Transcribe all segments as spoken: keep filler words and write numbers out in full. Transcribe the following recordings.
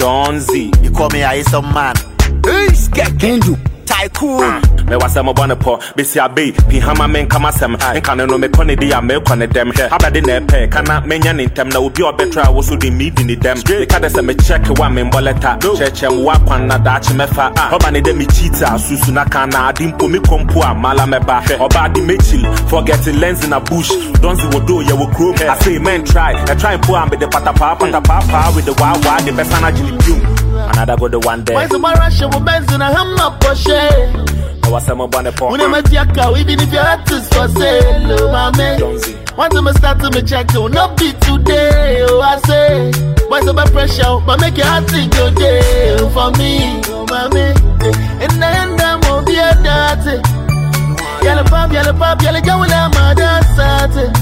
Donzi. You call me I some man. Hey, get Kendu. Tycoon. Me was a mobile po, Bessie Abbey, Pihama men come as them, and can no me conny dia milk on them. How about the nepe? Cannot mention in them, no be a better also the meeting in them. They can't say me check one men boleta, church and walk one na dachi mefa. How many de me cheetah, Susuna Kana, Dimpo me compua, Malameba, or bad the Mitchell, forgetting lens in a bush. Don't see what do you will crew. I say, men try, I try and pull on with the patapa, patapa, with the wild wild, the best energy. Another go the one day. Why so my Russia will bend in a hammer Porsche? I was some bonnet for when I'm at Yaka, even if your heart is for sale, oh, my man. Once I'm start to me check, will not be today, oh, I say. Why so much pressure, but make your heart sing your day, oh, for me, oh, my man. And I end up on the other. Yellow pop, yellow pop, yellow go with a mother, Saturday.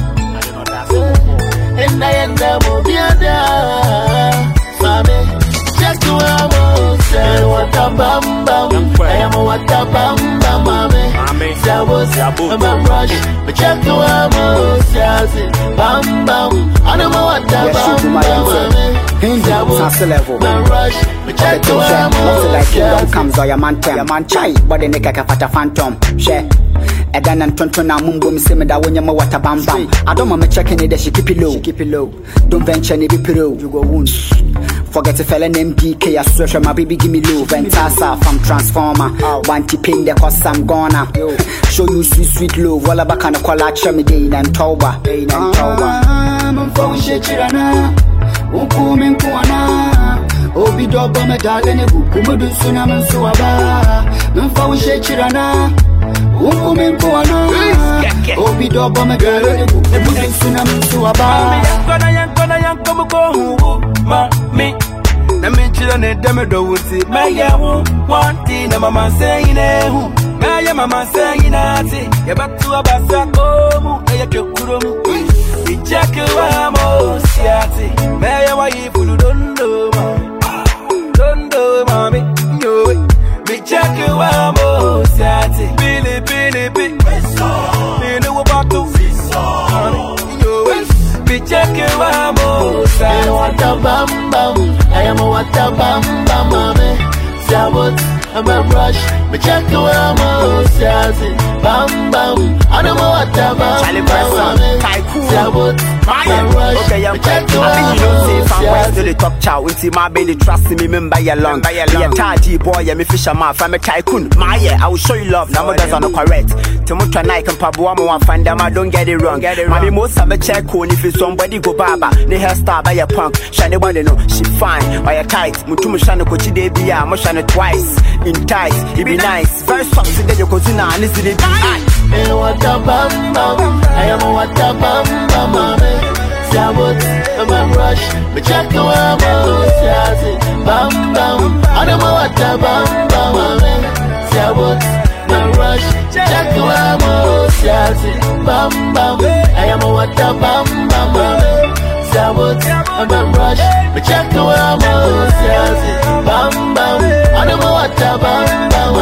And I end up on the other, my man. Check to our say what a bam bam. I am what a bam bam, mommy. That was a rush. But check to our say bam bam. I don't know what a bam bam. That was a rush. But check to our say comes or your man, your man chai, but the neck a fata phantom. Share. Edan and Tontona Mumbo Simi that when you're water bam bam. I don't want me checking it, she keep it low, keep it low. Don't venture any pillow, you go wound. Forget a fella named D K, I swear my baby give me low. Ventasa from Transformer. One tipping the cost I'm gonna show you sweet, sweet love. Walla back on a collage, show me day and Toba. Day and Toba. I'm for Shechirana. Ukumin Kuana. Obi Doba Medalene, Umudu Sunaman Suaba. I'm for Shechirana. Ukumin Kuana. Obi Doba Medalene, Umudu Sunaman Suaba. Yankana Yankana Yankamuko. Me, na me children dem do it. My ya one thing, na mama saying eh. My ya mama saying ati. Ya batu abasa komu, ya kekurumu. We check wa mo siati. My ya wa ifulu dondo ma, dondo mami yo. We check wa mo siati. Bili bili bili. Bili wo batu. We check you out, I want a bam bam. I am a what a bam bam, mommy. Sabot, I'm a brush. We check you out, bam bam. I don't know what a bam bam. Sabot, my rush. Okay, I'm check you out. I think you don't say if I'm west to the top chow. It's my belly trust me, remember your long. Be a taji boy, I'm a fisherman. I'm a tycoon. My yeah, I will show you love. Now, that's not correct. Tomutra Nike and Pabuamo and find them. I don't get it wrong. Get it wrong. Most of a check on if it's somebody go baba. The hairstyle by a punk. Shiny body no, she fine. By a tight. Mutumu shano kochi de bia. Moshano twice. In tight. It be nice. Very soft today you kozina and listen it. I what a bam bam. I am a what a bam bam mame. Sabot, I'm a rush. But check the way bam bam. I don't know what a bam bam mame. Sabot. Rush, check the way bam bam. I am a what a bam bam. Sabot, I'm a rush, but check the way bam bam. I don't know what a bam bam.